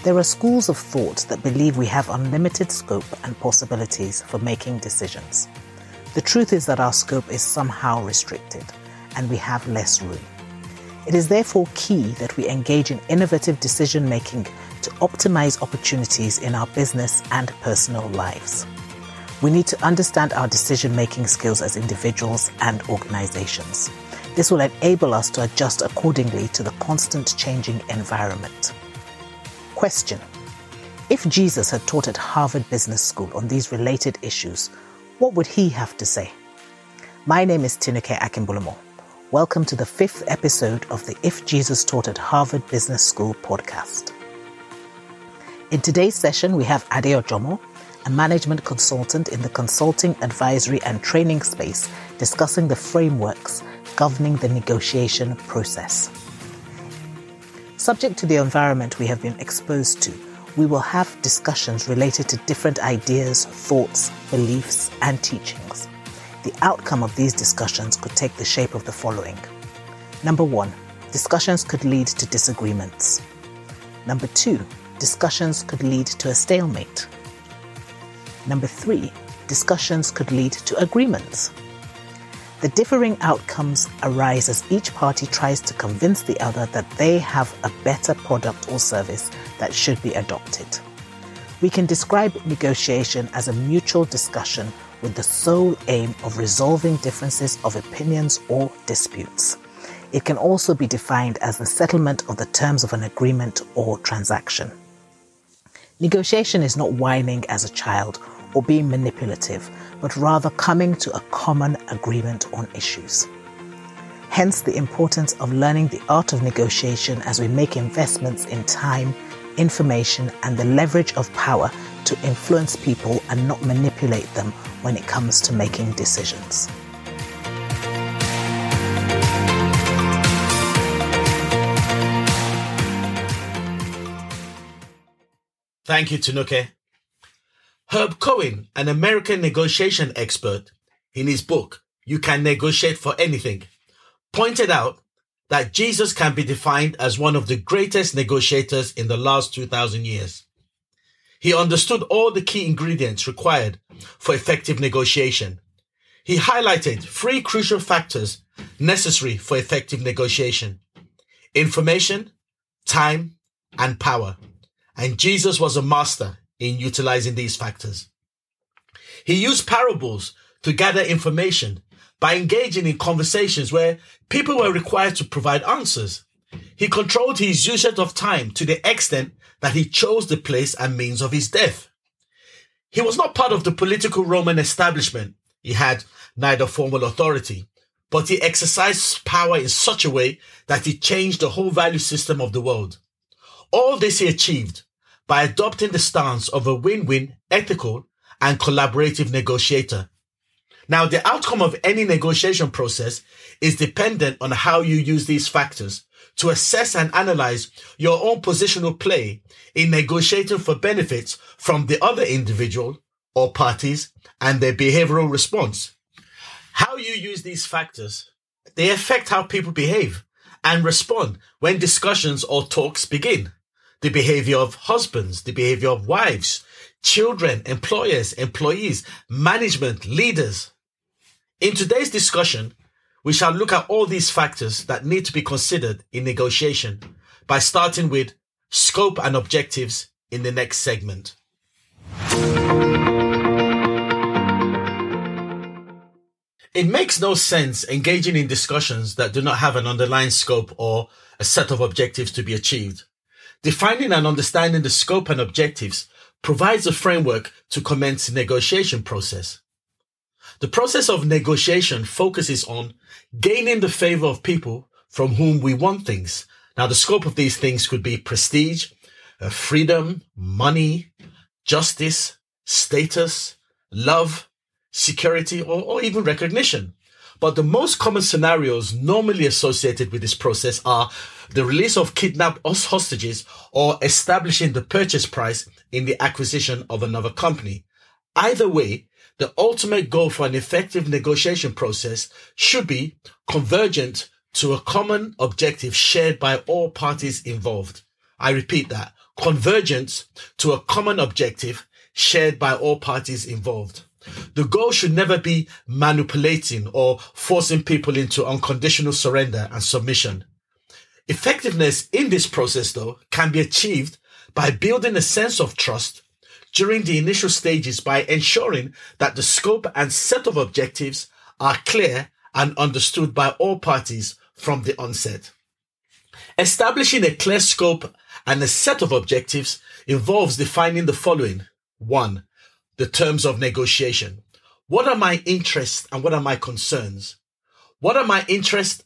There are schools of thought that believe we have unlimited scope and possibilities for making decisions. The truth is that our scope is somehow restricted, and we have less room. It is therefore key that we engage in innovative decision-making to optimize opportunities in our business and personal lives. We need to understand our decision-making skills as individuals and organizations. This will enable us to adjust accordingly to the constant changing environment. Question: if Jesus had taught at Harvard Business School on these related issues, what would he have to say? My name is Tinuke Akimbolomo. Welcome to the 5th episode of the If Jesus Taught at Harvard Business School podcast. In today's session, we have Ade Ojomo, a management consultant in the consulting, advisory and training space, discussing the frameworks governing the negotiation process. Subject to the environment we have been exposed to, we will have discussions related to different ideas, thoughts, beliefs, and teachings. The outcome of these discussions could take the shape of the following. Number 1, discussions could lead to disagreements. Number 2, discussions could lead to a stalemate. Number 3, discussions could lead to agreements. The differing outcomes arise as each party tries to convince the other that they have a better product or service that should be adopted. We can describe negotiation as a mutual discussion with the sole aim of resolving differences of opinions or disputes. It can also be defined as the settlement of the terms of an agreement or transaction. Negotiation is not whining as a child or being manipulative, but rather coming to a common agreement on issues. Hence the importance of learning the art of negotiation as we make investments in time, information, and the leverage of power to influence people and not manipulate them when it comes to making decisions. Thank you, Tinuke. Herb Cohen, an American negotiation expert, in his book, You Can Negotiate for Anything, pointed out that Jesus can be defined as one of the greatest negotiators in the last 2,000 years. He understood all the key ingredients required for effective negotiation. He highlighted 3 crucial factors necessary for effective negotiation: information, time, and power. And Jesus was a master in utilizing these factors. He used parables to gather information by engaging in conversations where people were required to provide answers. He controlled his usage of time to the extent that he chose the place and means of his death. He was not part of the political Roman establishment. He had neither formal authority, but he exercised power in such a way that he changed the whole value system of the world. All this he achieved by adopting the stance of a win-win, ethical, and collaborative negotiator. Now, the outcome of any negotiation process is dependent on how you use these factors to assess and analyze your own positional play in negotiating for benefits from the other individual or parties and their behavioral response. How you use these factors, they affect how people behave and respond when discussions or talks begin. The behavior of husbands, the behavior of wives, children, employers, employees, management, leaders. In today's discussion, we shall look at all these factors that need to be considered in negotiation by starting with scope and objectives in the next segment. It makes no sense engaging in discussions that do not have an underlying scope or a set of objectives to be achieved. Defining and understanding the scope and objectives provides a framework to commence the negotiation process. The process of negotiation focuses on gaining the favor of people from whom we want things. Now, the scope of these things could be prestige, freedom, money, justice, status, love, security, or even recognition. But the most common scenarios normally associated with this process are the release of kidnapped hostages or establishing the purchase price in the acquisition of another company. Either way, the ultimate goal for an effective negotiation process should be convergent to a common objective shared by all parties involved. I repeat that, convergence to a common objective shared by all parties involved. The goal should never be manipulating or forcing people into unconditional surrender and submission. Effectiveness in this process, though, can be achieved by building a sense of trust during the initial stages by ensuring that the scope and set of objectives are clear and understood by all parties from the onset. Establishing a clear scope and a set of objectives involves defining the following. 1. The terms of negotiation. What are my interests and what are my concerns? What are the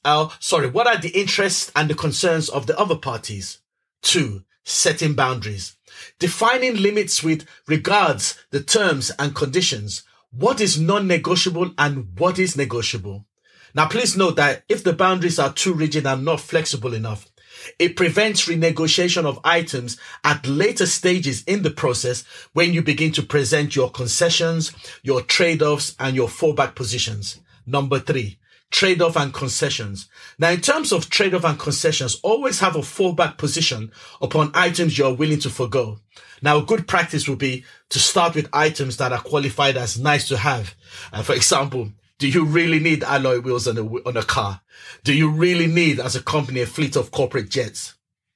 interests and the concerns of the other parties? 2. Setting boundaries. Defining limits with regards the terms and conditions. What is non-negotiable and what is negotiable? Now, please note that if the boundaries are too rigid and not flexible enough, it prevents renegotiation of items at later stages in the process when you begin to present your concessions, your trade-offs, and your fallback positions. Number 3, trade-off and concessions. Now, in terms of trade-off and concessions, always have a fallback position upon items you are willing to forgo. Now, a good practice would be to start with items that are qualified as nice to have. For example, do you really need alloy wheels on a car? Do you really need, as a company, a fleet of corporate jets?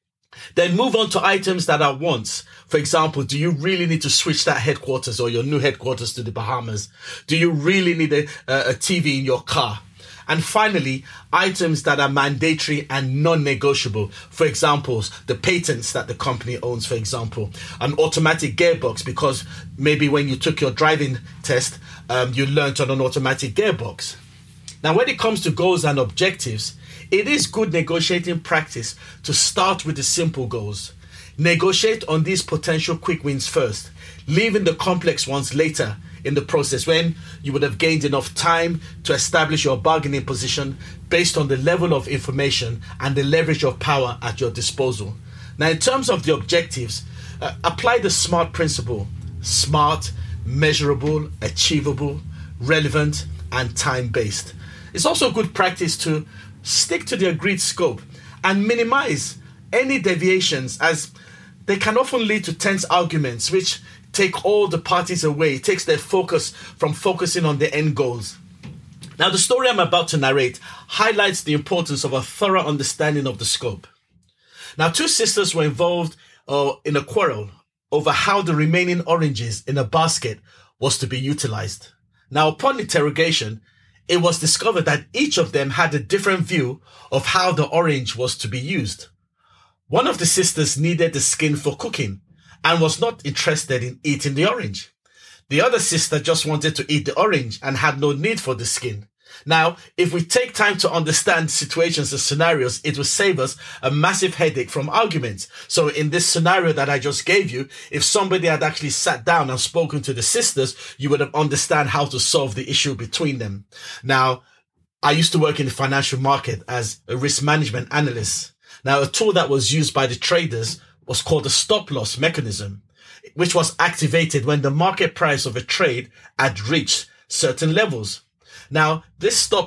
Then move on to items that are wants. For example, do you really need to switch that headquarters or your new headquarters to the Bahamas? Do you really need a TV in your car? And finally, items that are mandatory and non-negotiable. For example, the patents that the company owns, for example, an automatic gearbox, because maybe when you took your driving test, you learned on an automatic gearbox. Now, when it comes to goals and objectives, it is good negotiating practice to start with the simple goals. Negotiate on these potential quick wins first, leaving the complex ones later in the process when you would have gained enough time to establish your bargaining position based on the level of information and the leverage of power at your disposal. Now, in terms of the objectives, apply the SMART principle. SMART, measurable, achievable, relevant, and time-based. It's also good practice to stick to the agreed scope and minimize any deviations, as they can often lead to tense arguments which take all the parties away. It takes their focus from focusing on the end goals. Now, the story I'm about to narrate highlights the importance of a thorough understanding of the scope. Now, two sisters were involved in a quarrel over how the remaining oranges in a basket was to be utilized. Now, upon interrogation, it was discovered that each of them had a different view of how the orange was to be used. One of the sisters needed the skin for cooking and was not interested in eating the orange. The other sister just wanted to eat the orange and had no need for the skin. Now, if we take time to understand situations and scenarios, it will save us a massive headache from arguments. So in this scenario that I just gave you, if somebody had actually sat down and spoken to the sisters, you would have understand how to solve the issue between them. Now, I used to work in the financial market as a risk management analyst. Now, a tool that was used by the traders was called the stop loss mechanism, which was activated when the market price of a trade had reached certain levels. Now, this stop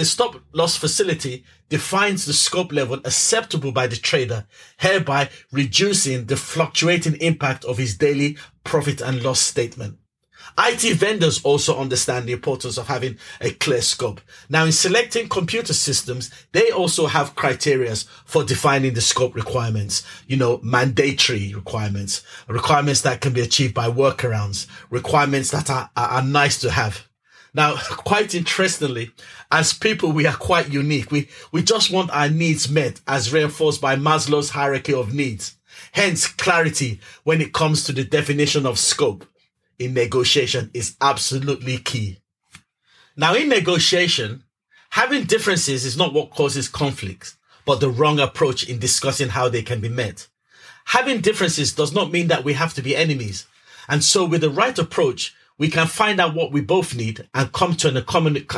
loss facility defines the scope level acceptable by the trader, hereby reducing the fluctuating impact of his daily profit and loss statement. IT vendors also understand the importance of having a clear scope. Now, in selecting computer systems, they also have criteria for defining the scope requirements. Mandatory requirements that can be achieved by workarounds, requirements that are nice to have. Now, quite interestingly, as people, we are quite unique. We just want our needs met, as reinforced by Maslow's hierarchy of needs. Hence, clarity when it comes to the definition of scope in negotiation is absolutely key. Now, in negotiation, having differences is not what causes conflicts, but the wrong approach in discussing how they can be met. Having differences does not mean that we have to be enemies. And so with the right approach, we can find out what we both need and come to a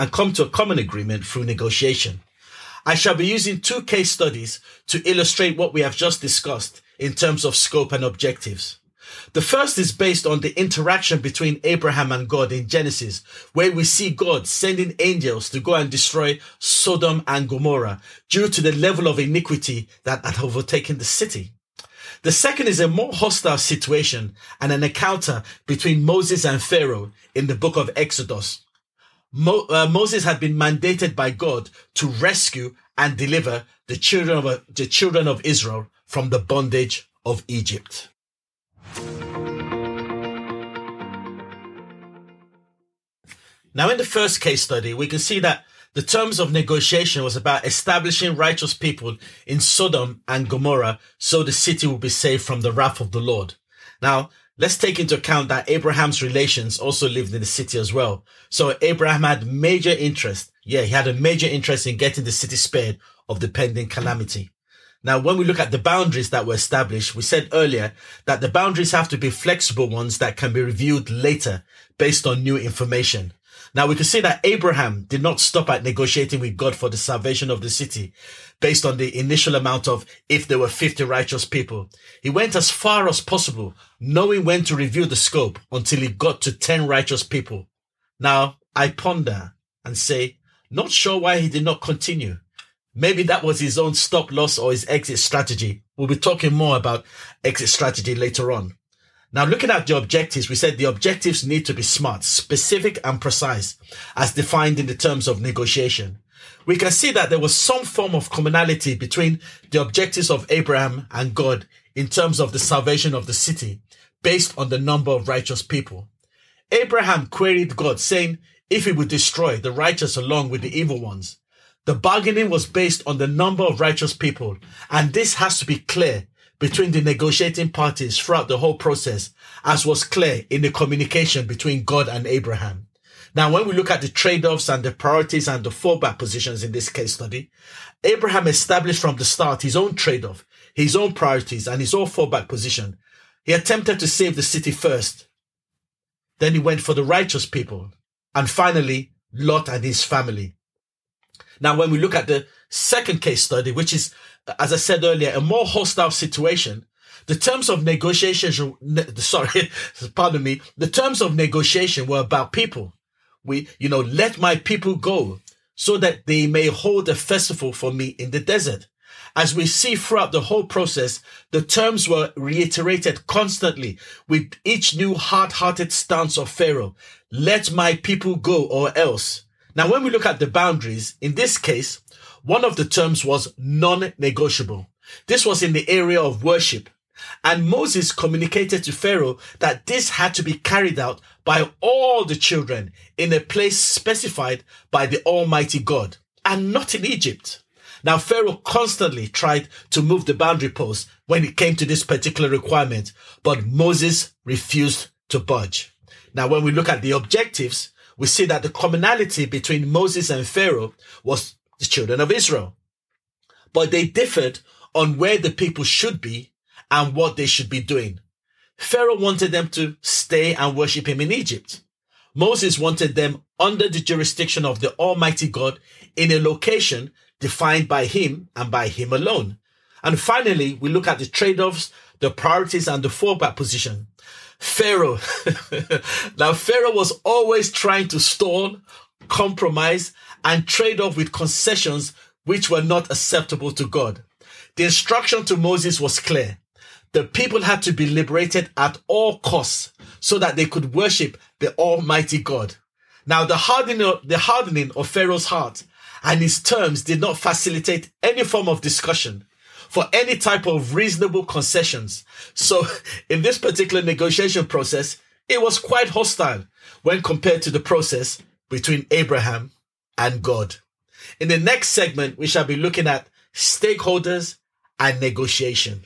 common agreement through negotiation. I shall be using two case studies to illustrate what we have just discussed in terms of scope and objectives. The first is based on the interaction between Abraham and God in Genesis, where we see God sending angels to go and destroy Sodom and Gomorrah due to the level of iniquity that had overtaken the city. The second is a more hostile situation and an encounter between Moses and Pharaoh in the book of Exodus. Moses had been mandated by God to rescue and deliver the children of Israel from the bondage of Egypt. Now, in the first case study, we can see that the terms of negotiation was about establishing righteous people in Sodom and Gomorrah so the city will be saved from the wrath of the Lord. Now, let's take into account that Abraham's relations also lived in the city as well. So Abraham had major interest. Yeah, he had a major interest in getting the city spared of the pending calamity. Now, when we look at the boundaries that were established, we said earlier that the boundaries have to be flexible ones that can be reviewed later based on new information. Now, we can see that Abraham did not stop at negotiating with God for the salvation of the city based on the initial amount of if there were 50 righteous people. He went as far as possible, knowing when to review the scope until he got to 10 righteous people. Now, I ponder and say, not sure why he did not continue. Maybe that was his own stop loss or his exit strategy. We'll be talking more about exit strategy later on. Now, looking at the objectives, we said the objectives need to be smart, specific and precise as defined in the terms of negotiation. We can see that there was some form of commonality between the objectives of Abraham and God in terms of the salvation of the city based on the number of righteous people. Abraham queried God saying if he would destroy the righteous along with the evil ones. The bargaining was based on the number of righteous people, and this has to be clear between the negotiating parties throughout the whole process, as was clear in the communication between God and Abraham. Now, when we look at the trade-offs and the priorities and the fallback positions in this case study, Abraham established from the start his own trade-off, his own priorities, and his own fallback position. He attempted to save the city first. Then he went for the righteous people. And finally, Lot and his family. Now, when we look at the second case study, which is, as I said earlier, a more hostile situation, the terms of negotiation, the terms of negotiation were about people. Let my people go so that they may hold a festival for me in the desert. As we see throughout the whole process, the terms were reiterated constantly with each new hard-hearted stance of Pharaoh. Let my people go or else. Now, when we look at the boundaries, in this case, one of the terms was non-negotiable. This was in the area of worship. And Moses communicated to Pharaoh that this had to be carried out by all the children in a place specified by the Almighty God, and not in Egypt. Now, Pharaoh constantly tried to move the boundary post when it came to this particular requirement, but Moses refused to budge. Now, when we look at the objectives, we see that the commonality between Moses and Pharaoh was the children of Israel. But they differed on where the people should be and what they should be doing. Pharaoh wanted them to stay and worship him in Egypt. Moses wanted them under the jurisdiction of the Almighty God in a location defined by him and by him alone. And finally, we look at the trade-offs, the priorities, and the fallback position. Pharaoh. Now, Pharaoh was always trying to stall, compromise, and trade off with concessions which were not acceptable to God. The instruction to Moses was clear. The people had to be liberated at all costs so that they could worship the Almighty God. Now, the hardening of Pharaoh's heart and his terms did not facilitate any form of discussion for any type of reasonable concessions. So in this particular negotiation process, it was quite hostile when compared to the process between Abraham and God. In the next segment, we shall be looking at stakeholders and negotiation.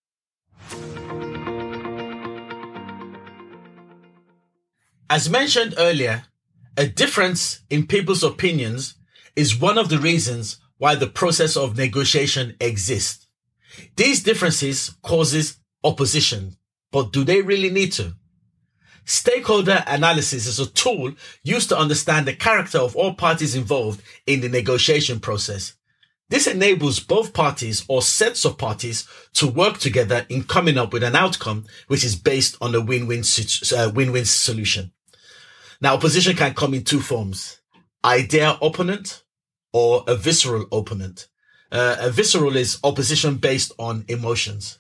As mentioned earlier, a difference in people's opinions is one of the reasons why the process of negotiation exists. These differences causes opposition, but do they really need to? Stakeholder analysis is a tool used to understand the character of all parties involved in the negotiation process. This enables both parties or sets of parties to work together in coming up with an outcome which is based on a win-win solution. Now, opposition can come in two forms: idea opponent or a visceral opponent. A visceral is opposition based on emotions.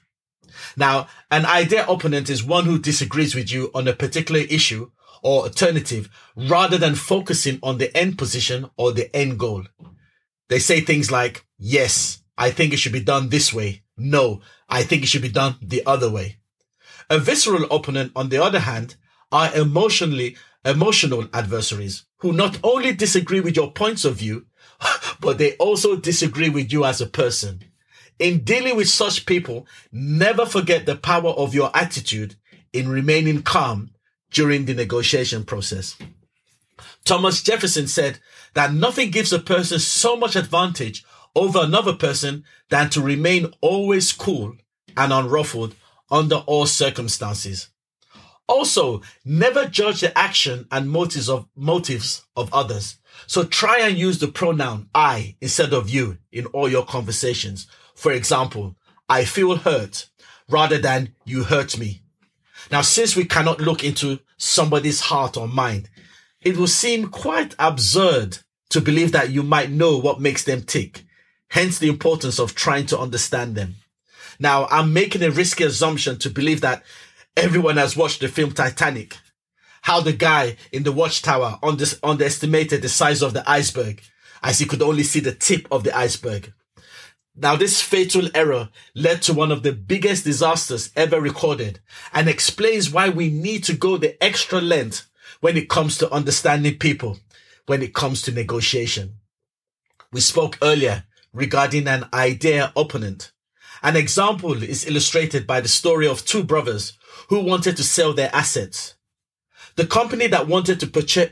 Now, an idea opponent is one who disagrees with you on a particular issue or alternative rather than focusing on the end position or the end goal. They say things like, yes, I think it should be done this way. No, I think it should be done the other way. A visceral opponent, on the other hand, are emotional adversaries who not only disagree with your points of view, but they also disagree with you as a person. In dealing with such people, never forget the power of your attitude in remaining calm during the negotiation process. Thomas Jefferson said that nothing gives a person so much advantage over another person than to remain always cool and unruffled under all circumstances. Also, never judge the action and motives of others. So try and use the pronoun I instead of you in all your conversations. For example, I feel hurt rather than you hurt me. Now, since we cannot look into somebody's heart or mind, it will seem quite absurd to believe that you might know what makes them tick. Hence the importance of trying to understand them. Now, I'm making a risky assumption to believe that everyone has watched the film Titanic. How the guy in the watchtower underestimated the size of the iceberg as he could only see the tip of the iceberg. Now, this fatal error led to one of the biggest disasters ever recorded and explains why we need to go the extra length when it comes to understanding people, when it comes to negotiation. We spoke earlier regarding an idea opponent. An example is illustrated by the story of two brothers who wanted to sell their assets. The company that wanted to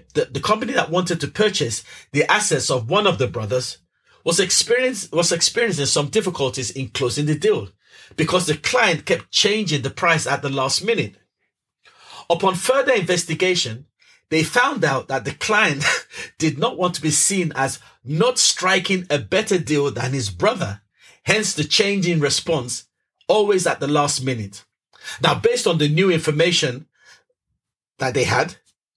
purchase the assets of one of the brothers was experiencing some difficulties in closing the deal because the client kept changing the price at the last minute. Upon further investigation, they found out that the client did not want to be seen as not striking a better deal than his brother, hence the change in response always at the last minute. Now, based on the new information that they had,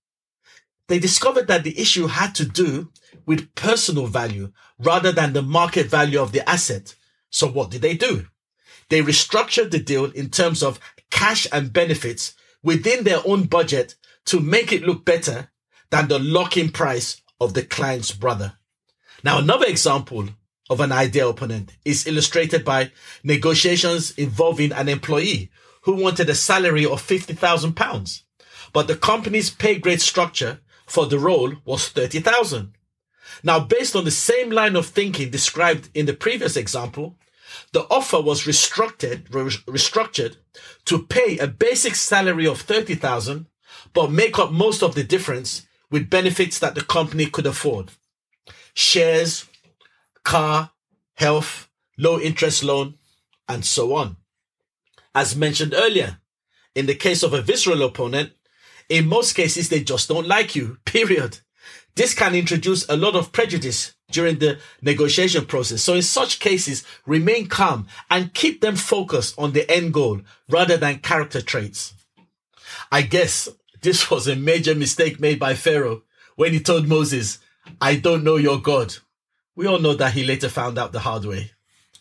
they discovered that the issue had to do with personal value rather than the market value of the asset. So what did they do? They restructured the deal in terms of cash and benefits within their own budget to make it look better than the lock-in price of the client's brother. Now, another example of an idea opponent is illustrated by negotiations involving an employee who wanted a salary of £50,000, but the company's pay grade structure for the role was £30,000. Now, based on the same line of thinking described in the previous example, the offer was restructured to pay a basic salary of £30,000, but make up most of the difference with benefits that the company could afford. Shares, car, health, low interest loan, and so on. As mentioned earlier, in the case of a visceral opponent, in most cases, they just don't like you, period. This can introduce a lot of prejudice during the negotiation process. So in such cases, remain calm and keep them focused on the end goal rather than character traits. I guess this was a major mistake made by Pharaoh when he told Moses, I don't know your God. We all know that he later found out the hard way.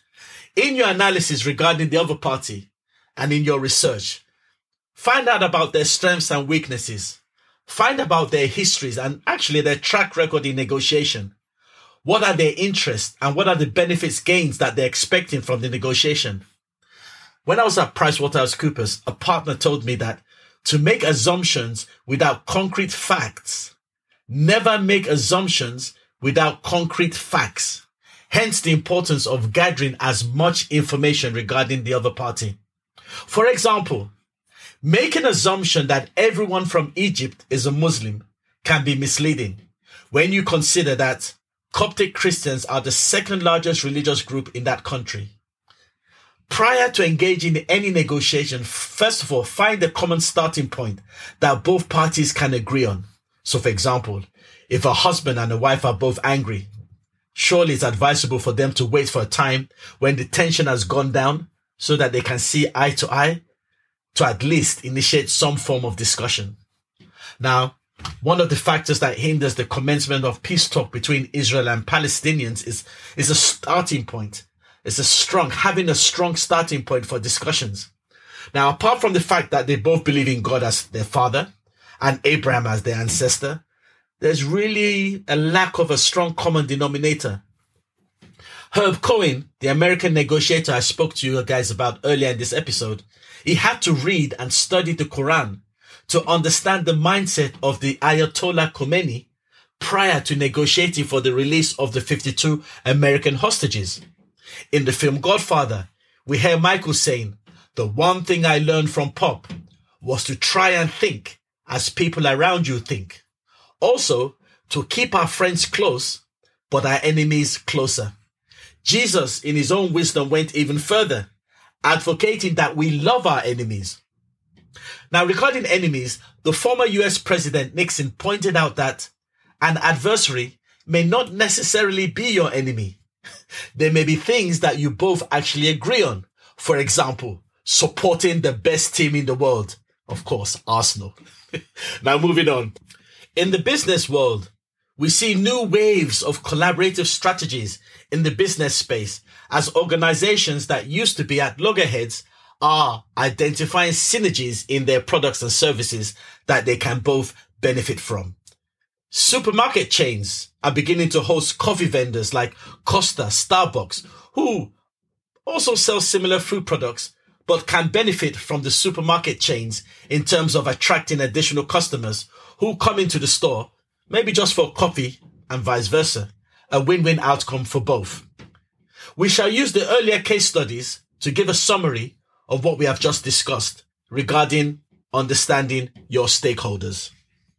In your analysis regarding the other party and in your research, find out about their strengths and weaknesses. Find about their histories and actually their track record in negotiation. What are their interests and what are the benefits gains that they're expecting from the negotiation? When I was at PricewaterhouseCoopers, a partner told me that to make assumptions without concrete facts, never make assumptions without concrete facts. Hence the importance of gathering as much information regarding the other party. For example, make an assumption that everyone from Egypt is a Muslim can be misleading when you consider that Coptic Christians are the second largest religious group in that country. Prior to engaging in any negotiation, first of all, find a common starting point that both parties can agree on. So for example, if a husband and a wife are both angry, surely it's advisable for them to wait for a time when the tension has gone down so that they can see eye to eye to at least initiate some form of discussion. Now, one of the factors that hinders the commencement of peace talk between Israel and Palestinians is a starting point. Having a strong starting point for discussions. Now, apart from the fact that they both believe in God as their father and Abraham as their ancestor, there's really a lack of a strong common denominator. Herb Cohen, the American negotiator I spoke to you guys about earlier in this episode, he had to read and study the Quran to understand the mindset of the Ayatollah Khomeini prior to negotiating for the release of the 52 American hostages. In the film Godfather, we hear Michael saying, "The one thing I learned from Pop was to try and think as people around you think. Also, to keep our friends close, but our enemies closer." Jesus, in his own wisdom, went even further, advocating that we love our enemies. Now, regarding enemies, the former US President Nixon pointed out that an adversary may not necessarily be your enemy. There may be things that you both actually agree on. For example, supporting the best team in the world. Of course, Arsenal. Now, moving on. In the business world, we see new waves of collaborative strategies in the business space as organizations that used to be at loggerheads are identifying synergies in their products and services that they can both benefit from. Supermarket chains are beginning to host coffee vendors like Costa, Starbucks, who also sell similar food products, but can benefit from the supermarket chains in terms of attracting additional customers who come into the store, maybe just for coffee and vice versa. A win-win outcome for both. We shall use the earlier case studies to give a summary of what we have just discussed regarding understanding your stakeholders.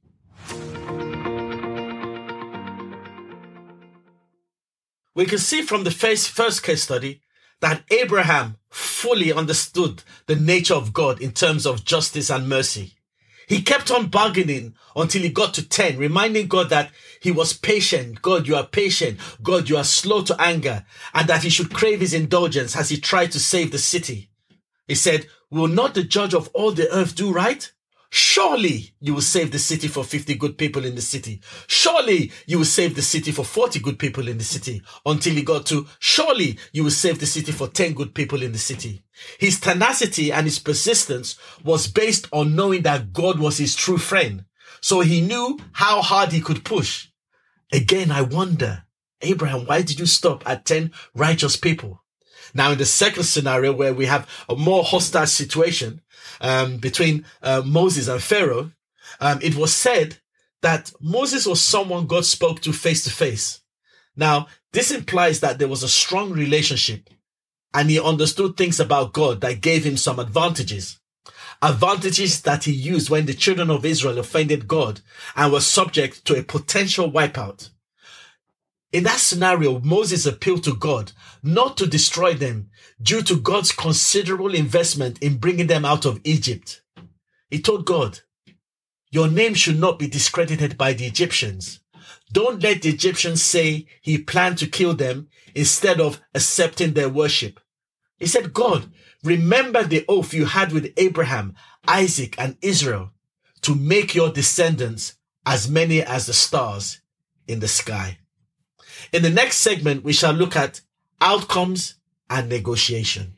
We can see from the first case study that Abraham fully understood the nature of God in terms of justice and mercy. He kept on bargaining until he got to 10, reminding God that he was patient. God, you are patient. God, you are slow to anger, and that he should crave his indulgence as he tried to save the city. He said, "Will not the judge of all the earth do right? Surely you will save the city for 50 good people in the city. Surely you will save the city for 40 good people in the city." Until he got to, "Surely you will save the city for 10 good people in the city." His tenacity and his persistence was based on knowing that God was his true friend. So he knew how hard he could push. Again, I wonder, Abraham, why did you stop at 10 righteous people? Now, in the second scenario, where we have a more hostile situation between Moses and Pharaoh, it was said that Moses was someone God spoke to face to face. Now, this implies that there was a strong relationship and he understood things about God that gave him some advantages. Advantages that he used when the children of Israel offended God and were subject to a potential wipeout. In that scenario, Moses appealed to God not to destroy them due to God's considerable investment in bringing them out of Egypt. He told God, "Your name should not be discredited by the Egyptians. Don't let the Egyptians say he planned to kill them instead of accepting their worship." He said, "God, remember the oath you had with Abraham, Isaac, and Israel to make your descendants as many as the stars in the sky." In the next segment, we shall look at outcomes and negotiation.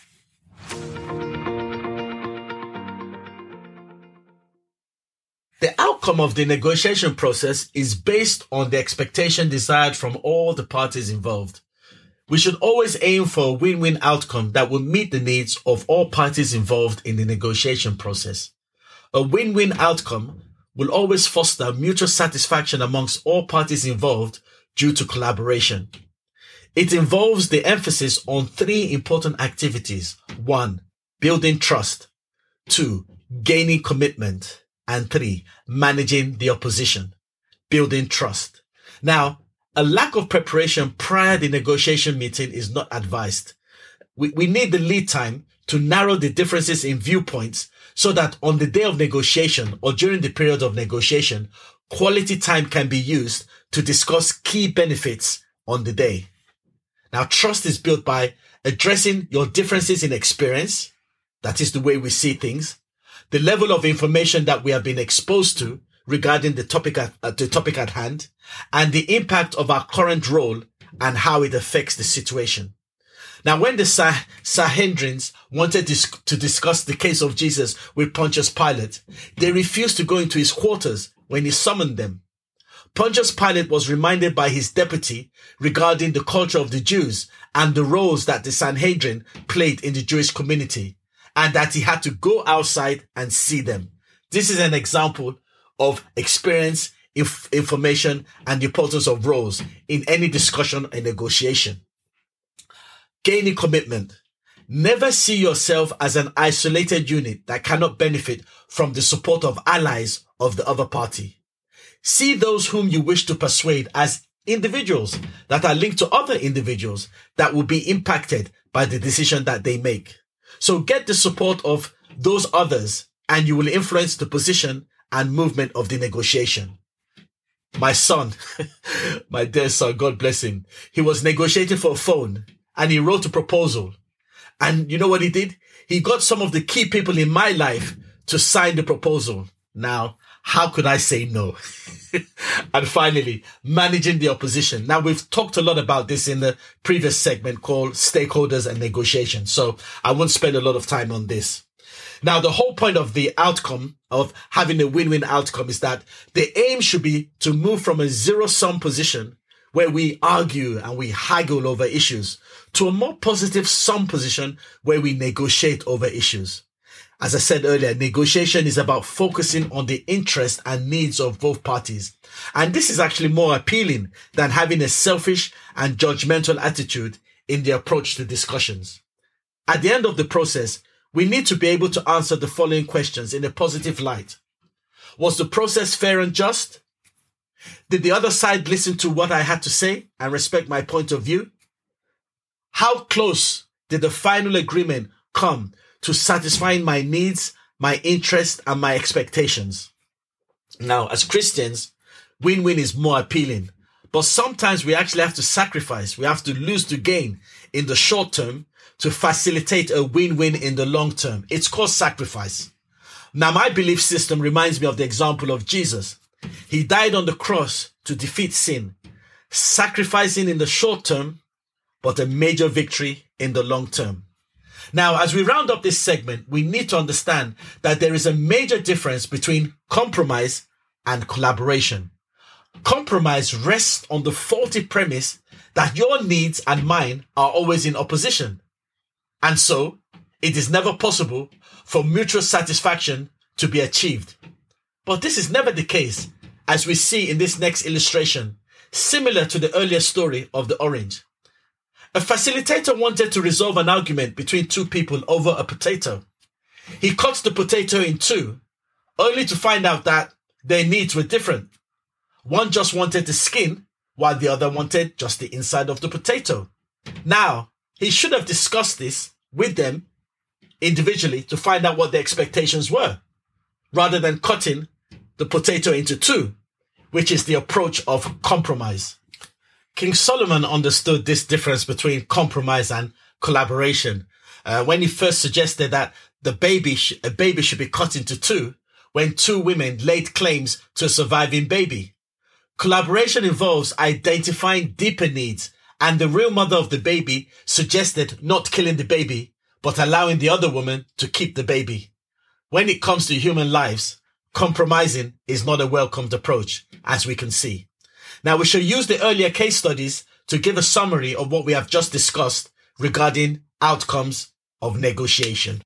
The outcome of the negotiation process is based on the expectation desired from all the parties involved. We should always aim for a win-win outcome that will meet the needs of all parties involved in the negotiation process. A win-win outcome will always foster mutual satisfaction amongst all parties involved due to collaboration. It involves the emphasis on 3 important activities. 1, building trust. 2, gaining commitment. And 3, managing the opposition. Building trust. Now, a lack of preparation prior to the negotiation meeting is not advised. We need the lead time to narrow the differences in viewpoints so that on the day of negotiation or during the period of negotiation, quality time can be used to discuss key benefits on the day. Now, trust is built by addressing your differences in experience. That is the way we see things. The level of information that we have been exposed to regarding the topic at hand, and the impact of our current role and how it affects the situation. Now, when the Sanhedrins wanted to discuss the case of Jesus with Pontius Pilate, they refused to go into his quarters when he summoned them. Pontius Pilate was reminded by his deputy regarding the culture of the Jews and the roles that the Sanhedrin played in the Jewish community, and that he had to go outside and see them. This is an example of experience, information, and the importance of roles in any discussion and negotiation. Gaining commitment. Never see yourself as an isolated unit that cannot benefit from the support of allies of the other party. See those whom you wish to persuade as individuals that are linked to other individuals that will be impacted by the decision that they make. So get the support of those others and you will influence the position and movement of the negotiation. My son, my dear son, God bless him. He was negotiating for a phone and he wrote a proposal. And you know what he did? He got some of the key people in my life to sign the proposal. Now, how could I say no? And finally, managing the opposition. Now, we've talked a lot about this in the previous segment called stakeholders and negotiation. So I won't spend a lot of time on this. Now, the whole point of the outcome of having a win-win outcome is that the aim should be to move from a zero-sum position where we argue and we haggle over issues to a more positive sum position where we negotiate over issues. As I said earlier, negotiation is about focusing on the interests and needs of both parties. And this is actually more appealing than having a selfish and judgmental attitude in the approach to discussions. At the end of the process, we need to be able to answer the following questions in a positive light. Was the process fair and just? Did the other side listen to what I had to say and respect my point of view? How close did the final agreement come to satisfying my needs, my interests, and my expectations? Now, as Christians, win-win is more appealing, but sometimes we actually have to sacrifice. We have to lose to gain in the short term to facilitate a win-win in the long term. It's called sacrifice. Now, my belief system reminds me of the example of Jesus. He died on the cross to defeat sin, sacrificing in the short term, but a major victory in the long term. Now, as we round up this segment, we need to understand that there is a major difference between compromise and collaboration. Compromise rests on the faulty premise that your needs and mine are always in opposition. And so, it is never possible for mutual satisfaction to be achieved. But this is never the case, as we see in this next illustration, similar to the earlier story of the orange. A facilitator wanted to resolve an argument between two people over a potato. He cuts the potato in two, only to find out that their needs were different. One just wanted the skin, while the other wanted just the inside of the potato. Now, he should have discussed this with them individually to find out what their expectations were, rather than cutting the potato into two, which is the approach of compromise. King Solomon understood this difference between compromise and collaboration when he first suggested that a baby should be cut into two when two women laid claims to a surviving baby. Collaboration involves identifying deeper needs, and the real mother of the baby suggested not killing the baby, but allowing the other woman to keep the baby. When it comes to human lives, compromising is not a welcomed approach, as we can see. Now, we shall use the earlier case studies to give a summary of what we have just discussed regarding outcomes of negotiation.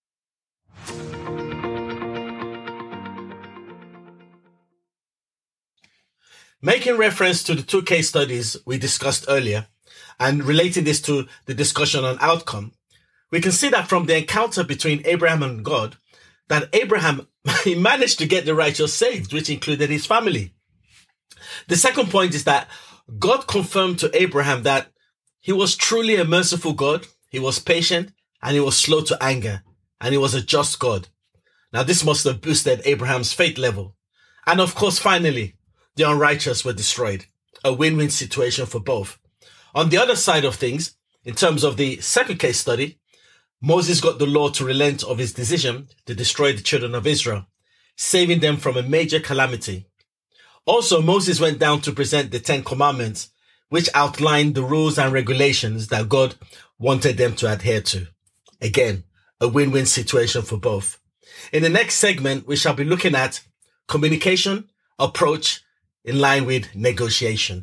Making reference to the two case studies we discussed earlier and relating this to the discussion on outcome, we can see that from the encounter between Abraham and God, that Abraham, he managed to get the righteous saved, which included his family. The second point is that God confirmed to Abraham that he was truly a merciful God, he was patient, and he was slow to anger, and he was a just God. Now, this must have boosted Abraham's faith level. And of course, finally, the unrighteous were destroyed. A win-win situation for both. On the other side of things, in terms of the second case study, Moses got the Lord to relent of his decision to destroy the children of Israel, saving them from a major calamity. Also, Moses went down to present the 10 Commandments, which outlined the rules and regulations that God wanted them to adhere to. Again, a win-win situation for both. In the next segment, we shall be looking at communication approach in line with negotiation.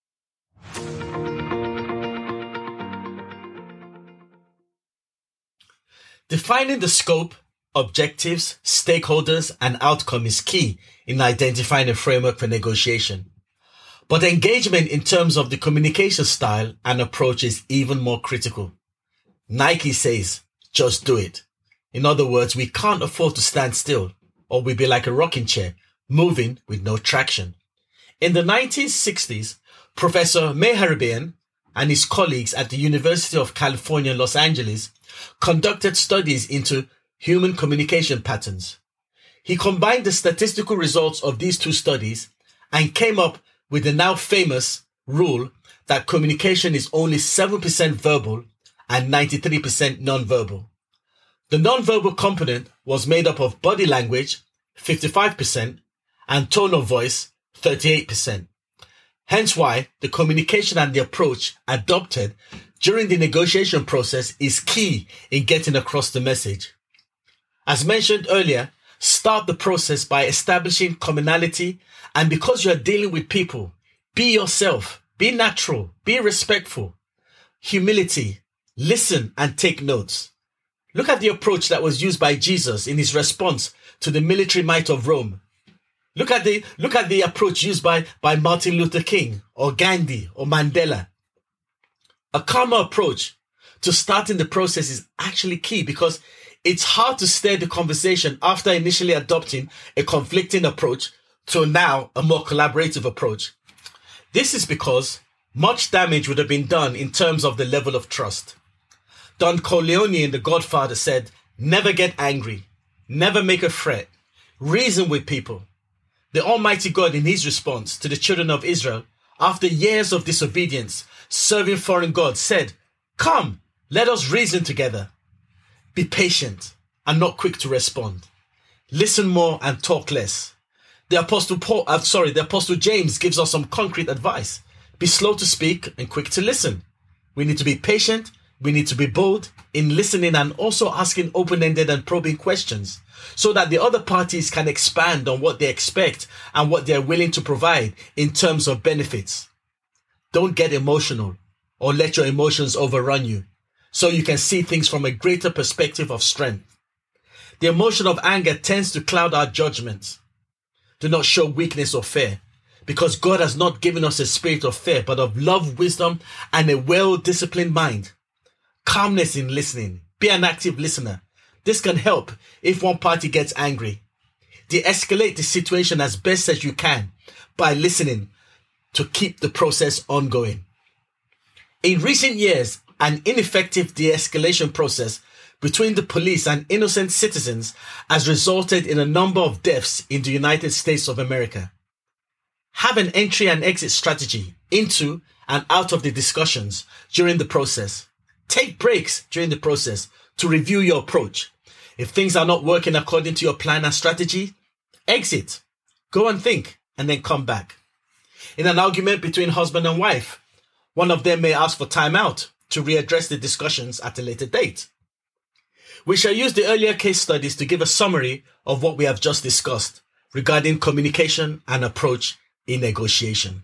Defining the scope, objectives, stakeholders, and outcome is key in identifying a framework for negotiation. But engagement in terms of the communication style and approach is even more critical. Nike says, just do it. In other words, we can't afford to stand still, or we'll be like a rocking chair, moving with no traction. In the 1960s, Professor Mehrabian and his colleagues at the University of California, Los Angeles, conducted studies into human communication patterns. He combined the statistical results of these two studies and came up with the now famous rule that communication is only 7% verbal and 93% nonverbal. The nonverbal component was made up of body language, 55%, and tone of voice, 38%. Hence why the communication and the approach adopted during the negotiation process is key in getting across the message. As mentioned earlier, start the process by establishing commonality, and because you are dealing with people, be yourself, be natural, be respectful, humility, listen and take notes. Look at the approach that was used by Jesus in his response to the military might of Rome. Look at the approach used by Martin Luther King or Gandhi or Mandela. A calmer approach to starting the process is actually key because it's hard to steer the conversation after initially adopting a conflicting approach to now a more collaborative approach. This is because much damage would have been done in terms of the level of trust. Don Corleone in The Godfather said, never get angry, never make a threat, reason with people. The Almighty God in his response to the children of Israel, after years of disobedience, serving foreign gods, said, come, let us reason together. Be patient and not quick to respond. Listen more and talk less. The Apostle James gives us some concrete advice. Be slow to speak and quick to listen. We need to be patient. We need to be bold in listening and also asking open-ended and probing questions so that the other parties can expand on what they expect and what they're willing to provide in terms of benefits. Don't get emotional or let your emotions overrun you so you can see things from a greater perspective of strength. The emotion of anger tends to cloud our judgment. Do not show weakness or fear, because God has not given us a spirit of fear, but of love, wisdom, and a well-disciplined mind. Calmness in listening. Be an active listener. This can help if one party gets angry. De-escalate the situation as best as you can by listening to keep the process ongoing. In recent years, an ineffective de-escalation process between the police and innocent citizens has resulted in a number of deaths in the United States of America. Have an entry and exit strategy into and out of the discussions during the process. Take breaks during the process to review your approach. If things are not working according to your plan and strategy, exit. Go and think and then come back. In an argument between husband and wife, one of them may ask for time out to readdress the discussions at a later date. We shall use the earlier case studies to give a summary of what we have just discussed regarding communication and approach in negotiation.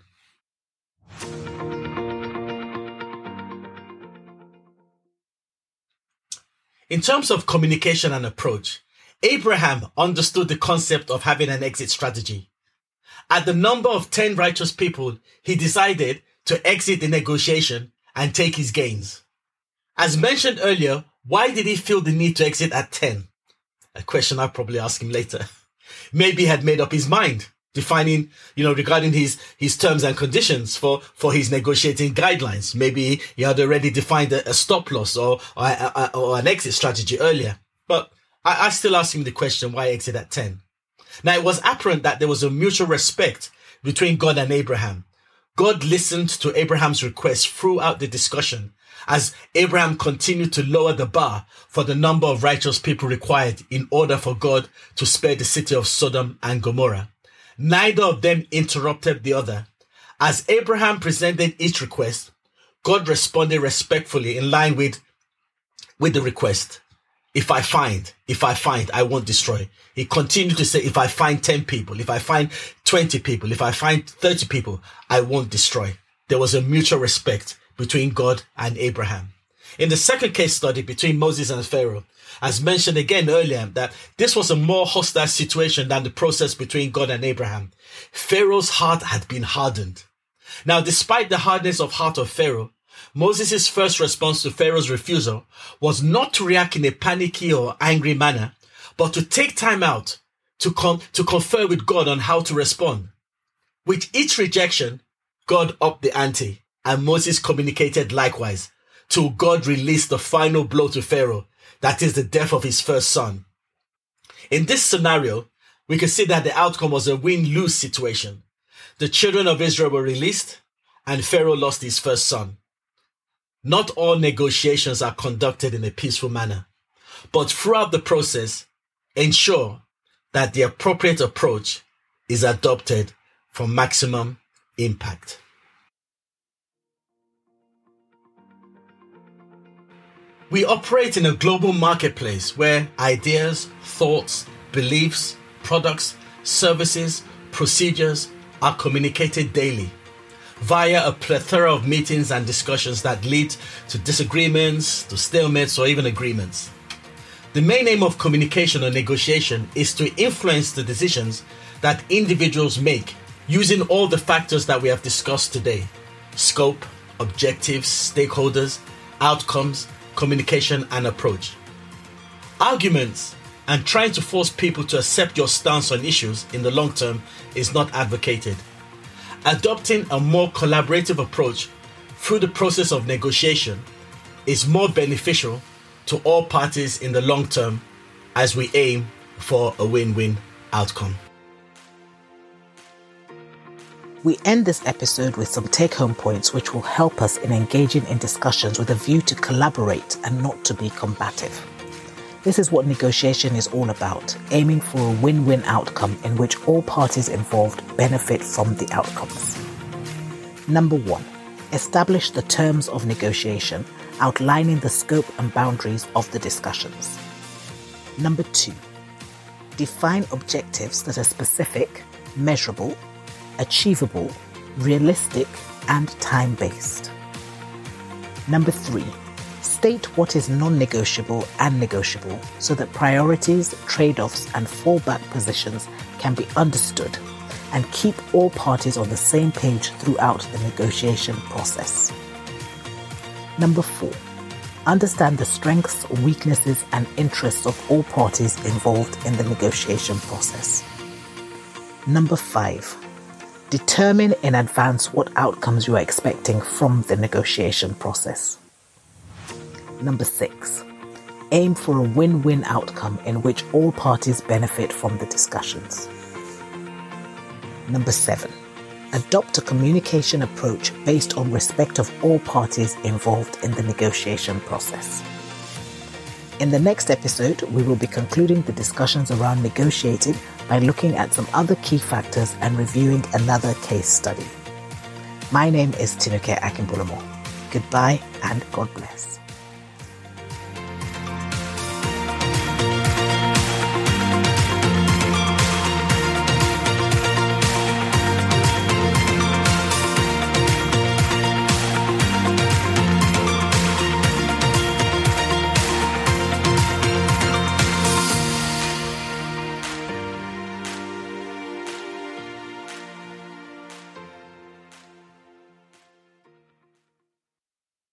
In terms of communication and approach, Abraham understood the concept of having an exit strategy. At the number of 10 righteous people, he decided to exit the negotiation and take his gains. As mentioned earlier, why did he feel the need to exit at 10? A question I'll probably ask him later. Maybe he had made up his mind, defining, regarding his terms and conditions for his negotiating guidelines. Maybe he had already defined a stop loss or an exit strategy earlier. But I still ask him the question, why exit at 10? Now, it was apparent that there was a mutual respect between God and Abraham. God listened to Abraham's request throughout the discussion as Abraham continued to lower the bar for the number of righteous people required in order for God to spare the city of Sodom and Gomorrah. Neither of them interrupted the other. As Abraham presented each request, God responded respectfully in line with the request. If I find, I won't destroy. He continued to say, if I find 10 people, if I find 20 people, if I find 30 people, I won't destroy. There was a mutual respect between God and Abraham. In the second case study between Moses and Pharaoh, as mentioned again earlier, that this was a more hostile situation than the process between God and Abraham. Pharaoh's heart had been hardened. Now, despite the hardness of heart of Pharaoh, Moses' first response to Pharaoh's refusal was not to react in a panicky or angry manner, but to take time out to confer with God on how to respond. With each rejection, God upped the ante, and Moses communicated likewise, till God released the final blow to Pharaoh, that is the death of his first son. In this scenario, we can see that the outcome was a win-lose situation. The children of Israel were released, and Pharaoh lost his first son. Not all negotiations are conducted in a peaceful manner, but throughout the process, ensure that the appropriate approach is adopted for maximum impact. We operate in a global marketplace where ideas, thoughts, beliefs, products, services, procedures are communicated daily via a plethora of meetings and discussions that lead to disagreements, to stalemates, or even agreements. The main aim of communication or negotiation is to influence the decisions that individuals make using all the factors that we have discussed today: scope, objectives, stakeholders, outcomes, communication, and approach. Arguments and trying to force people to accept your stance on issues in the long term is not advocated. Adopting a more collaborative approach through the process of negotiation is more beneficial to all parties in the long term as we aim for a win-win outcome. We end this episode with some take-home points which will help us in engaging in discussions with a view to collaborate and not to be combative. This is what negotiation is all about, aiming for a win-win outcome in which all parties involved benefit from the outcomes. Number 1, establish the terms of negotiation, outlining the scope and boundaries of the discussions. Number 2, define objectives that are specific, measurable, achievable, realistic, and time-based. Number 3, state what is non-negotiable and negotiable so that priorities, trade-offs, and fallback positions can be understood and keep all parties on the same page throughout the negotiation process. Number 4, understand the strengths, weaknesses, and interests of all parties involved in the negotiation process. Number 5, determine in advance what outcomes you are expecting from the negotiation process. Number 6, aim for a win-win outcome in which all parties benefit from the discussions. Number 7, adopt a communication approach based on respect of all parties involved in the negotiation process. In the next episode, we will be concluding the discussions around negotiating by looking at some other key factors and reviewing another case study. My name is Tinuke Akimbolomo. Goodbye and God bless.